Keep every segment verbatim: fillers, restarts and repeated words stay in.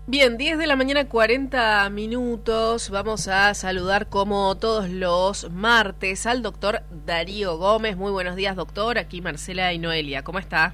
Bien, diez de la mañana, cuarenta minutos. Vamos a saludar como todos los martes al doctor Darío Gómez. Muy buenos días, doctor. Aquí Marcela y Noelia. ¿Cómo está?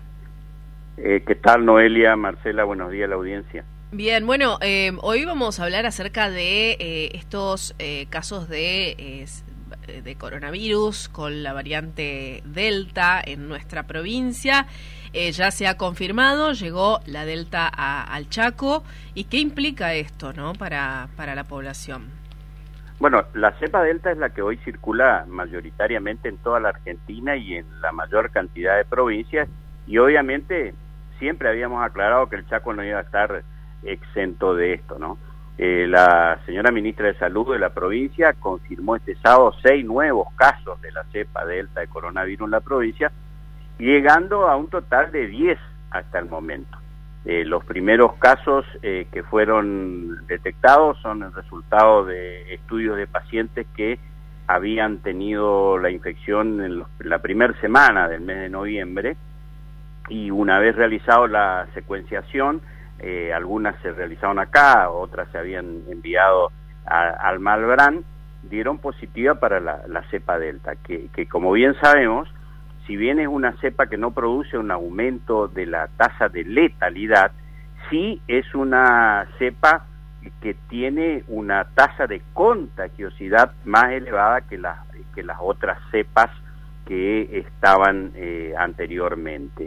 Eh, ¿Qué tal, Noelia? Marcela, buenos días a la audiencia. Bien, bueno, eh, hoy vamos a hablar acerca de eh, estos eh, casos de, eh, de coronavirus con la variante Delta en nuestra provincia. Eh, ya se ha confirmado, llegó la Delta a, al Chaco. ¿Y qué implica esto, no, para, para la población? Bueno, la cepa Delta es la que hoy circula mayoritariamente en toda la Argentina y en la mayor cantidad de provincias, y obviamente siempre habíamos aclarado que el Chaco no iba a estar exento de esto, ¿no? Eh, la señora ministra de Salud de la provincia confirmó este sábado seis nuevos casos de la cepa Delta de coronavirus en la provincia, llegando a un total de diez hasta el momento. Eh, los primeros casos eh, que fueron detectados son el resultado de estudios de pacientes que habían tenido la infección en, los, en la primera semana del mes de noviembre, y una vez realizado la secuenciación, eh, algunas se realizaron acá, otras se habían enviado a, al Malbrán, dieron positiva para la, la cepa Delta, que, que como bien sabemos, si bien es una cepa que no produce un aumento de la tasa de letalidad, sí es una cepa que tiene una tasa de contagiosidad más elevada que las, que las otras cepas que estaban eh, anteriormente.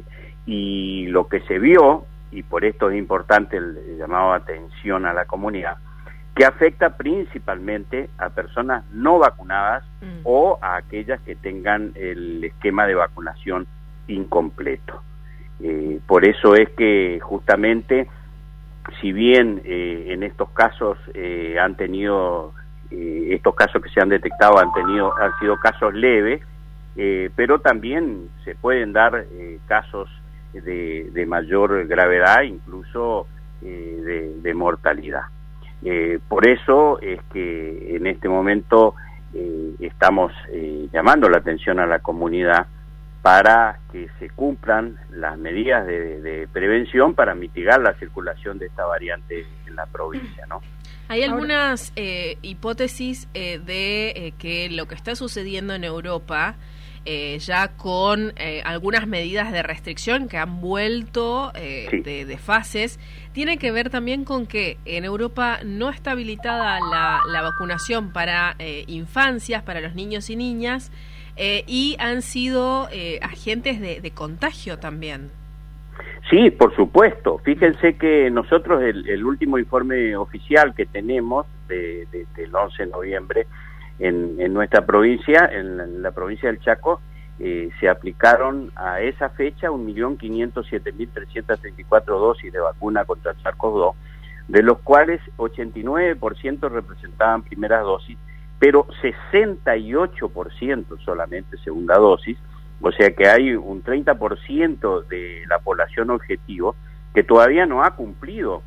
Y lo que se vio, y por esto es importante el, el llamado de atención a la comunidad, que afecta principalmente a personas no vacunadas mm. o a aquellas que tengan el esquema de vacunación incompleto. Eh, por eso es que justamente, si bien eh, en estos casos eh, han tenido, eh, estos casos que se han detectado han tenido, han sido casos leves, eh, pero también se pueden dar eh, casos de, de mayor gravedad, incluso eh, de, de mortalidad. Eh, por eso es que en este momento eh, estamos eh, llamando la atención a la comunidad para que se cumplan las medidas de, de prevención para mitigar la circulación de esta variante en la provincia, ¿no? Hay algunas eh, hipótesis eh, de eh, que lo que está sucediendo en Europa, Eh, ya con eh, algunas medidas de restricción que han vuelto eh, sí. de, de fases, tiene que ver también con que en Europa no está habilitada la, la vacunación para eh, infancias, para los niños y niñas, eh, y han sido eh, agentes de, de contagio también. Sí, por supuesto. Fíjense que nosotros el, el último informe oficial que tenemos de, de, del once de noviembre, En, en nuestra provincia, en la, en la provincia del Chaco, eh, se aplicaron a esa fecha un millón quinientos siete mil trescientas treinta y cuatro dosis de vacuna contra el SARS-CoV dos, de los cuales ochenta y nueve por ciento representaban primeras dosis, pero sesenta y ocho por ciento solamente segunda dosis, o sea que hay un treinta por ciento de la población objetivo que todavía no ha cumplido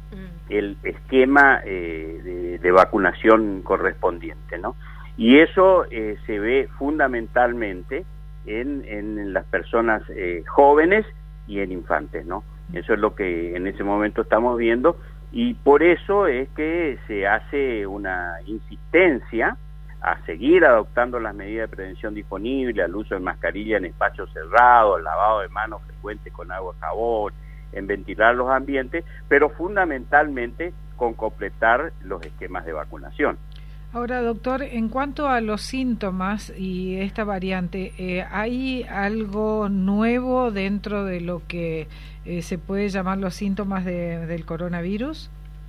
el esquema eh, de, de vacunación correspondiente, ¿no? Y eso eh, se ve fundamentalmente en, en las personas eh, jóvenes y en infantes, ¿no? Eso es lo que en ese momento estamos viendo, y por eso es que se hace una insistencia a seguir adoptando las medidas de prevención disponibles, al uso de mascarilla en espacios cerrados, al lavado de manos frecuente con agua y jabón, en ventilar los ambientes, pero fundamentalmente con completar los esquemas de vacunación. Ahora, doctor, en cuanto a los síntomas y esta variante, eh, ¿hay algo nuevo dentro de lo que eh, se puede llamar los síntomas de, del coronavirus?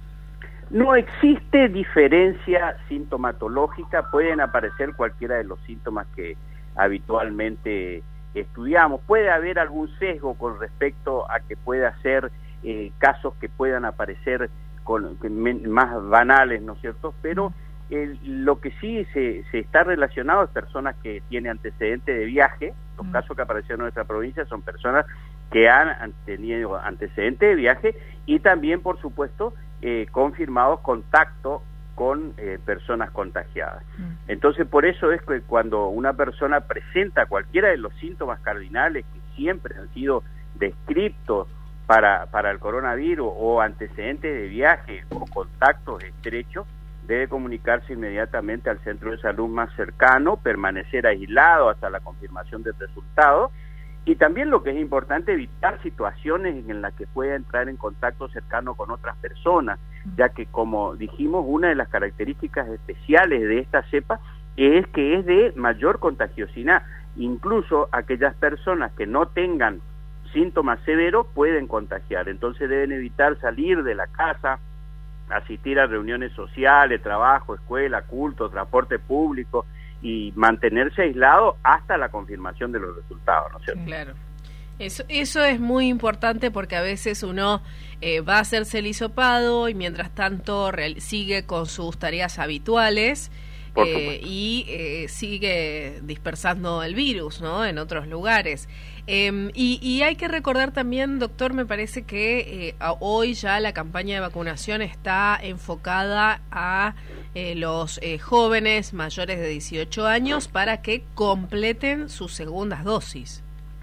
No existe diferencia sintomatológica, pueden aparecer cualquiera de los síntomas que habitualmente estudiamos. Puede haber algún sesgo con respecto a que pueda ser eh, casos que puedan aparecer con, que men, más banales, ¿no es cierto? Pero eh, lo que sí se, se está relacionado es personas que tienen antecedentes de viaje. Los mm. casos que aparecieron en nuestra provincia son personas que han, han tenido antecedentes de viaje, y también, por supuesto, eh, confirmados contacto con eh, personas contagiadas. Mm. Entonces, por eso es que cuando una persona presenta cualquiera de los síntomas cardinales que siempre han sido descritos para, para el coronavirus o antecedentes de viaje o contactos estrechos, debe comunicarse inmediatamente al centro de salud más cercano, permanecer aislado hasta la confirmación del resultado, y también lo que es importante, evitar situaciones en las que pueda entrar en contacto cercano con otras personas, ya que, como dijimos, una de las características especiales de esta cepa es que es de mayor contagiosidad. Incluso aquellas personas que no tengan síntomas severos pueden contagiar, entonces deben evitar salir de la casa, asistir a reuniones sociales, trabajo, escuela, culto, transporte público, y mantenerse aislado hasta la confirmación de los resultados, ¿no es cierto? Claro. Eso, eso es muy importante, porque a veces uno eh, va a hacerse el hisopado y mientras tanto real, sigue con sus tareas habituales eh, y eh, sigue dispersando el virus, ¿no?, en otros lugares. Eh, y, y hay que recordar también, doctor, me parece que eh, hoy ya la campaña de vacunación está enfocada a eh, los eh, jóvenes mayores de dieciocho años para que completen sus segundas dosis.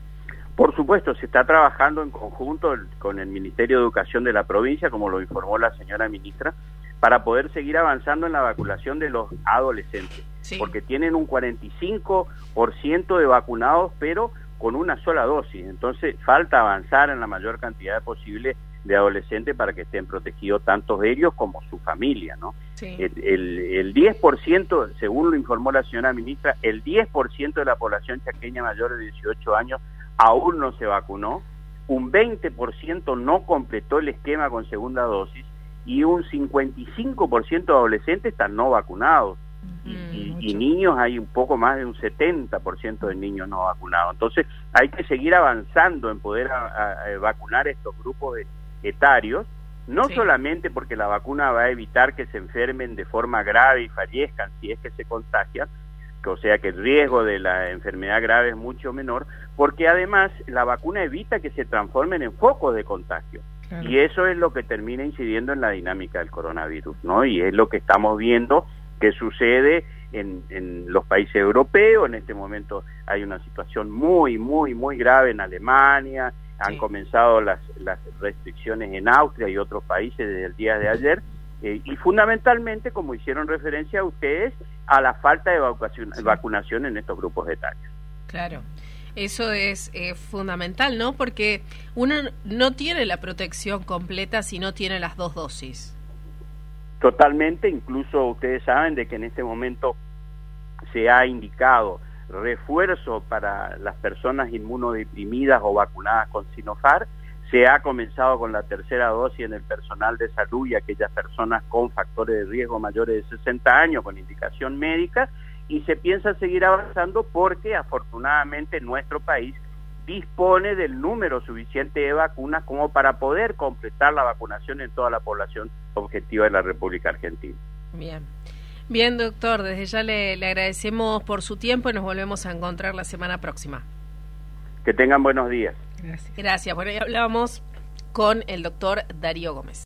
Por supuesto, se está trabajando en conjunto el, con el Ministerio de Educación de la provincia, como lo informó la señora ministra, para poder seguir avanzando en la vacunación de los adolescentes, sí, porque tienen un cuarenta y cinco por ciento de vacunados, pero con una sola dosis. Entonces falta avanzar en la mayor cantidad posible de adolescentes para que estén protegidos tanto ellos como su familia, ¿no? Sí. El, el, el diez por ciento, según lo informó la señora ministra, el diez por ciento de la población chaqueña mayor de dieciocho años aún no se vacunó, un veinte por ciento no completó el esquema con segunda dosis y un cincuenta y cinco por ciento de adolescentes están no vacunados. Y, y, y niños hay un poco más de un setenta por ciento de niños no vacunados. Entonces hay que seguir avanzando en poder a, a, a vacunar estos grupos de, etarios, no sí. solamente porque la vacuna va a evitar que se enfermen de forma grave y fallezcan si es que se contagian, que, o sea que el riesgo de la enfermedad grave es mucho menor, porque además la vacuna evita que se transformen en focos de contagio. Claro. Y eso es lo que termina incidiendo en la dinámica del coronavirus, ¿no? Y es lo que estamos viendo que sucede en, en los países europeos. En este momento hay una situación muy, muy, muy grave en Alemania, han sí. comenzado las, las restricciones en Austria y otros países desde el día de ayer, eh, y fundamentalmente, como hicieron referencia a ustedes, a la falta de vacunación, sí. vacunación en estos grupos etarios. Claro. Eso es eh, fundamental, ¿no? Porque uno no tiene la protección completa si no tiene las dos dosis. Totalmente, incluso ustedes saben de que en este momento se ha indicado refuerzo para las personas inmunodeprimidas o vacunadas con Sinopharm. Se ha comenzado con la tercera dosis en el personal de salud y aquellas personas con factores de riesgo mayores de sesenta años con indicación médica, y se piensa seguir avanzando porque afortunadamente nuestro país dispone del número suficiente de vacunas como para poder completar la vacunación en toda la población objetiva de la República Argentina. Bien, bien, doctor, desde ya le, le agradecemos por su tiempo y nos volvemos a encontrar la semana próxima. Que tengan buenos días. Gracias. Gracias. Bueno, ya hablábamos con el doctor Darío Gómez.